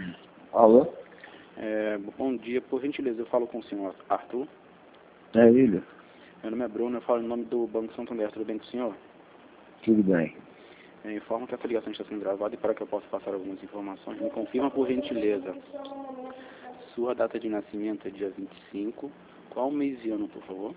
Alô? Bom dia, por gentileza, eu falo com o senhor Arthur. É ele? Meu nome é Bruno, eu falo em nome do Banco Santander, tudo bem com o senhor? Tudo bem. Informo que essa ligação está sendo gravada e para que eu possa passar algumas informações, me confirma por gentileza. Sua data de nascimento é dia 25. Qual mês e ano, por favor?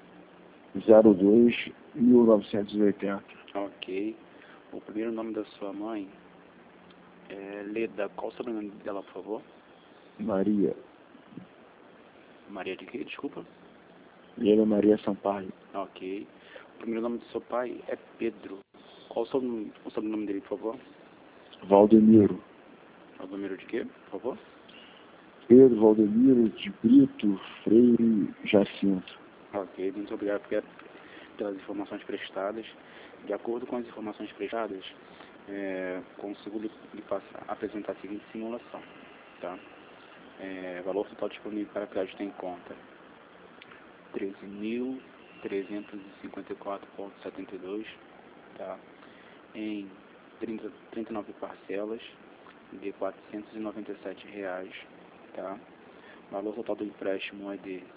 02-1980. Ok. O primeiro nome da sua mãe é Leda. Qual o sobrenome dela, por favor? Maria. Maria de quê? Desculpa. Leda Maria Sampaio. Ok. O primeiro nome do seu pai é Pedro. Qual o sobrenome dele, por favor? Valdemiro. Valdomiro de quê, por favor? Pedro Valdemiro de Brito Freire Jacinto. Ok, muito obrigado pelas informações prestadas. De acordo com as informações prestadas, consigo lhe apresentar a seguinte simulação. Tá? Valor total disponível para crédito em conta: 13.354,72, tá? Em 39 parcelas de R$ 497, tá? Valor total do empréstimo é de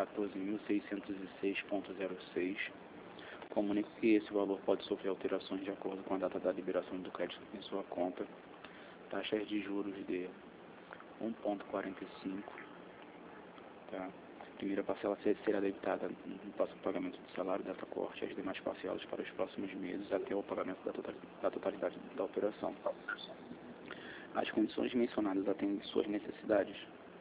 14.606,06. Comunico que esse valor pode sofrer alterações de acordo com a data da liberação do crédito em sua conta. Taxas de juros de 1,45, tá? Primeira parcela será debitada no próximo pagamento do salário desta corte, as demais parcelas para os próximos meses até o pagamento da totalidade da operação. As condições mencionadas atendem suas necessidades?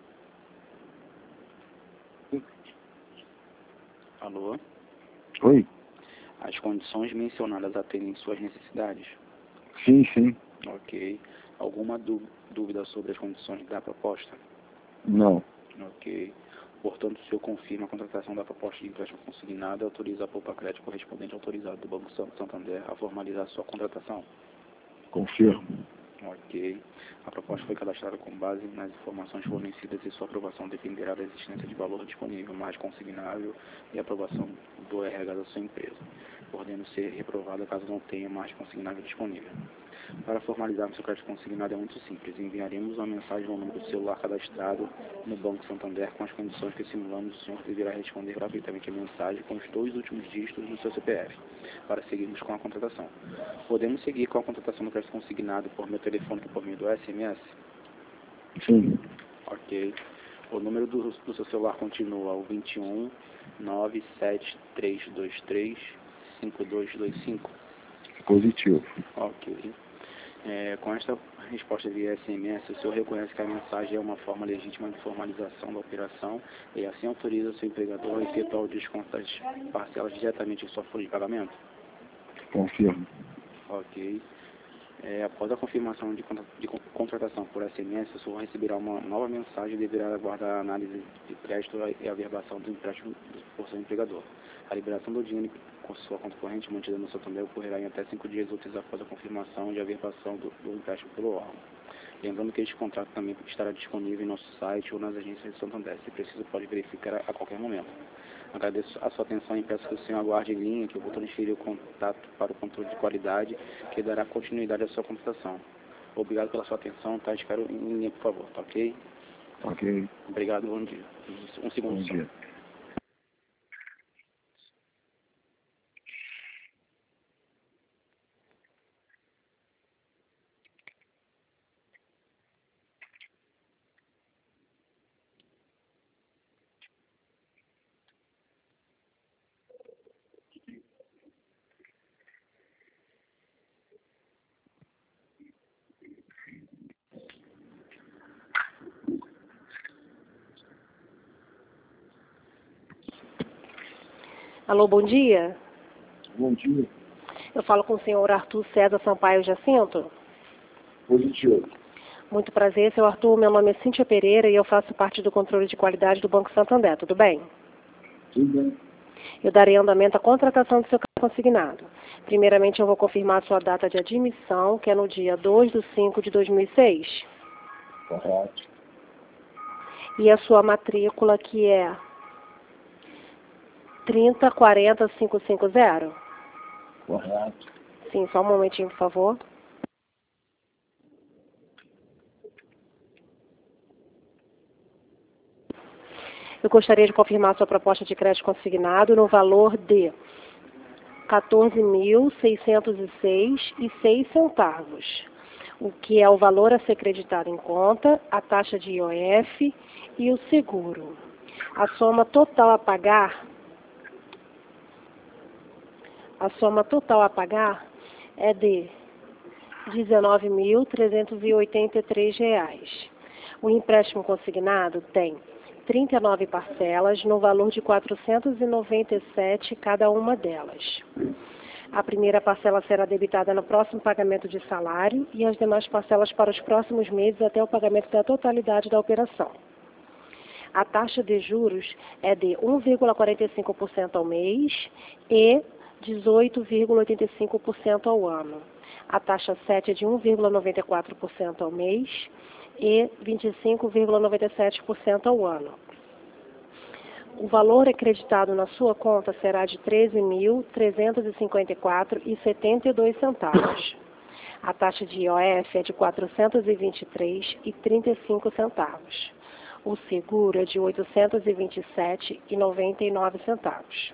Alô? Oi? As condições mencionadas atendem suas necessidades? Sim, sim. Ok. Alguma dúvida sobre as condições da proposta? Não. Ok. Portanto, o senhor confirma a contratação da proposta de empréstimo consignado e autoriza a Poupa Crédito correspondente autorizado do Banco Santander a formalizar sua contratação? Confirmo. Ok. A proposta foi cadastrada com base nas informações fornecidas e sua aprovação dependerá da existência de valor disponível, mais consignável e aprovação do RH da sua empresa, podendo ser reprovada caso não tenha mais consignável disponível. Para formalizarmos seu crédito consignado é muito simples. Enviaremos uma mensagem no número do celular cadastrado no Banco Santander com as condições que simulamos. O senhor deverá responder gratuitamente a mensagem com os 2 últimos dígitos do seu CPF para seguirmos com a contratação. Podemos seguir com a contratação do crédito consignado por meu telefone e por meio do SMS? Sim. Ok. O número do seu celular continua o 21 97323 5225. Positivo. Ok. Com esta resposta via SMS, o senhor reconhece que a mensagem é uma forma legítima de formalização da operação e assim autoriza o seu empregador a efetuar o desconto das parcelas diretamente em sua folha de pagamento? Confirmo. Ok. Após a confirmação de contratação por SMS, o senhor receberá uma nova mensagem e deverá aguardar a análise de crédito e a averbação do empréstimo por seu empregador. A liberação do dinheiro com sua conta corrente mantida no Santander ocorrerá em até 5 dias úteis após a confirmação e averbação do empréstimo pelo órgão. Lembrando que este contrato também estará disponível em nosso site ou nas agências de Santander. Se preciso, pode verificar a qualquer momento. Agradeço a sua atenção e peço que o senhor aguarde em linha, que eu vou transferir o contato para o controle de qualidade, que dará continuidade à sua contratação. Obrigado pela sua atenção, tá? Espero em linha, por favor, tá ok? Ok. Obrigado, bom dia. Um segundo Bom só. dia. Alô, bom dia. Bom dia. Eu falo com o senhor Arthur César Sampaio Jacinto. Positivo. Muito prazer, senhor Arthur. Meu nome é Cíntia Pereira e eu faço parte do controle de qualidade do Banco Santander. Tudo bem? Tudo bem. Eu darei andamento à contratação do seu crédito consignado. Primeiramente, eu vou confirmar a sua data de admissão, que é no dia 2/5/2006. Correto. E a sua matrícula, que é 3040550. Correto. Sim, só um momentinho, por favor. Eu gostaria de confirmar sua proposta de crédito consignado no valor de R$ 14.606,06, o que é o valor a ser creditado em conta, a taxa de IOF e o seguro. A soma total a pagar é de R$ 19.383. O empréstimo consignado tem 39 parcelas no valor de R$ 497 cada uma delas. A primeira parcela será debitada no próximo pagamento de salário e as demais parcelas para os próximos meses até o pagamento da totalidade da operação. A taxa de juros é de 1,45% ao mês e 18,85% ao ano. A taxa 7 é de 1,94% ao mês e 25,97% ao ano. O valor acreditado na sua conta será de R$ 13.354,72. A taxa de IOF é de R$ 423,35. O seguro é de R$ 827,99.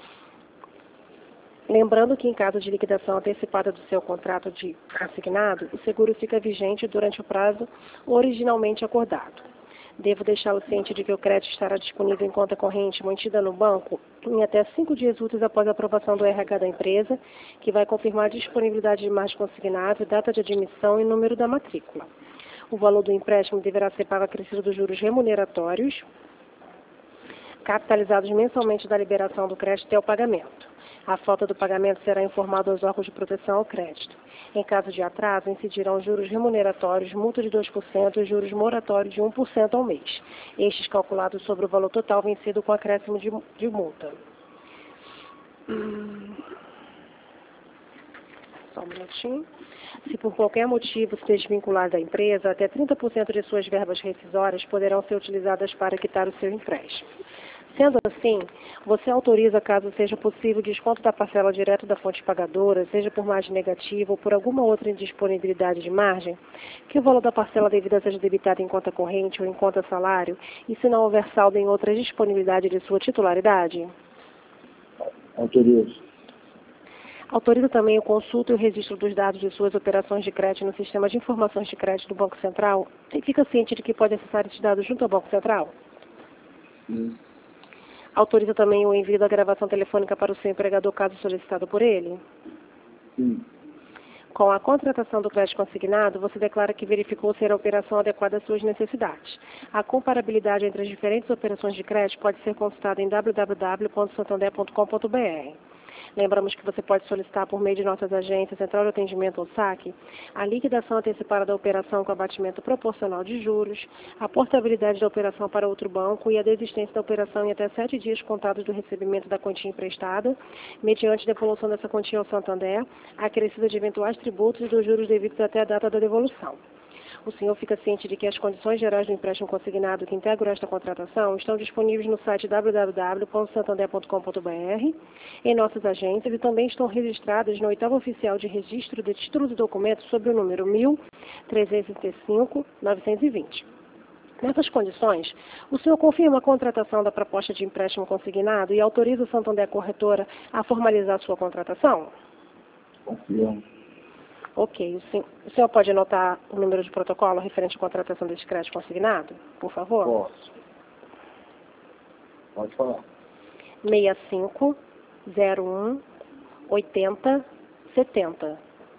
Lembrando que, em caso de liquidação antecipada do seu contrato de consignado, o seguro fica vigente durante o prazo originalmente acordado. Devo deixá-lo ciente de que o crédito estará disponível em conta corrente mantida no banco em até 5 dias úteis após a aprovação do RH da empresa, que vai confirmar a disponibilidade de margem consignável, data de admissão e número da matrícula. O valor do empréstimo deverá ser pago acrescido dos juros remuneratórios, capitalizados mensalmente da liberação do crédito até o pagamento. A falta do pagamento será informado aos órgãos de proteção ao crédito. Em caso de atraso, incidirão juros remuneratórios, multa de 2% e juros moratórios de 1% ao mês. Estes calculados sobre o valor total vencido com acréscimo de multa. Só um minutinho. Se por qualquer motivo se desvincular da empresa, até 30% de suas verbas rescisórias poderão ser utilizadas para quitar o seu empréstimo. Sendo assim, você autoriza, caso seja possível, desconto da parcela direto da fonte pagadora, seja por margem negativa ou por alguma outra indisponibilidade de margem, que o valor da parcela devida seja debitado em conta corrente ou em conta salário, e se não houver saldo em outra disponibilidade de sua titularidade? Autorizo. Autoriza também o consulta e o registro dos dados de suas operações de crédito no sistema de informações de crédito do Banco Central e fica ciente de que pode acessar esses dados junto ao Banco Central? Sim. Autoriza também o envio da gravação telefônica para o seu empregador, caso solicitado por ele? Sim. Com a contratação do crédito consignado, você declara que verificou ser a operação adequada às suas necessidades. A comparabilidade entre as diferentes operações de crédito pode ser consultada em www.santander.com.br. Lembramos que você pode solicitar por meio de nossas agências, Central de Atendimento ou SAC, a liquidação antecipada da operação com abatimento proporcional de juros, a portabilidade da operação para outro banco e a desistência da operação em até 7 dias contados do recebimento da quantia emprestada, mediante devolução dessa quantia ao Santander, acrescida de eventuais tributos e dos juros devidos até a data da devolução. O senhor fica ciente de que as condições gerais do empréstimo consignado que integram esta contratação estão disponíveis no site www.santander.com.br, em nossas agências, e também estão registradas no 8º Oficial de Registro de Títulos e Documentos sob o número 1365-920. Nessas condições, o senhor confirma a contratação da proposta de empréstimo consignado e autoriza o Santander Corretora a formalizar sua contratação? Confirmo. Ok. O senhor pode anotar o número de protocolo referente à contratação deste crédito consignado, por favor? Posso. Pode falar. 6501 80 70.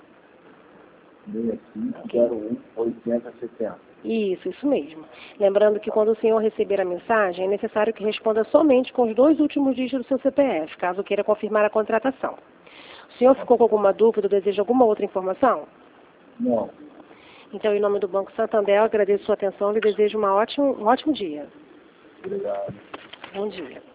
6501 80 70. Isso mesmo. Lembrando que quando o senhor receber a mensagem, é necessário que responda somente com os 2 últimos dígitos do seu CPF, caso queira confirmar a contratação. O senhor ficou com alguma dúvida ou deseja alguma outra informação? Não. Então, em nome do Banco Santander, eu agradeço a sua atenção e desejo um ótimo dia. Obrigado. Bom dia.